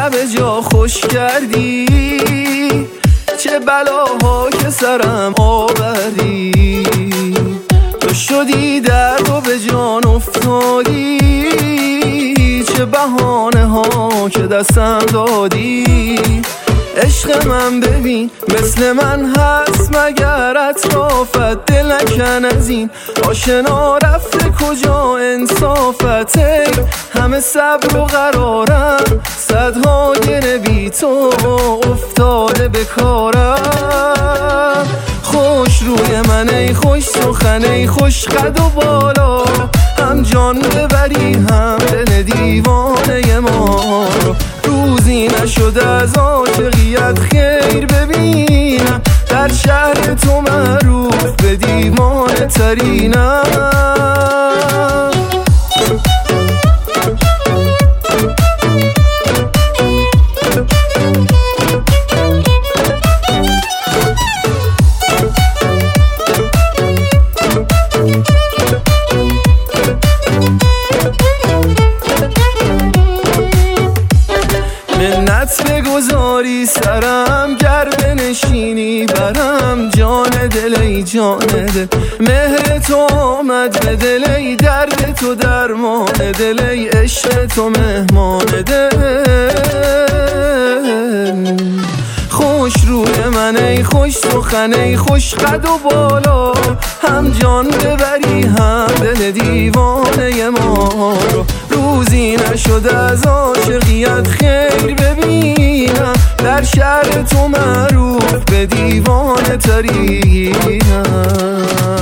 لب جا خوش کردی، چه بلاها که سرم آوردی. تو شدی درد و به جان افتادی، چه بهانه ها که دستم دادی. عشق من ببین مثل من هست مگر اطرافت، دل نکن از این آشنا رفته کجا انصافت. ای همه صبر و قرارم، صدها گره بی تو افتاده به کارم. خوش روی من ای خوش سخن ای خوش قد و بالا، هم جان ببری هم دل دیوانه ما رو. روزی نشده از عاشقیت خیر ببینم، در شهر تو معروف به دیوانه ترینم. منت بگذاری سرم گر بنشینی برم، جان دل ای جان دل مهر تو آمد به دل، ای درد تو درمان دل، ای عشق تو مهمان دل. خوش روی من ای خوش سخن ای خوش قد و بالا، هم جان ببری هم دل دیوانه ما رو. روزی نشده از عاشقیت خیر ببینم، در شهر تو معروف به دیوانه ترینم.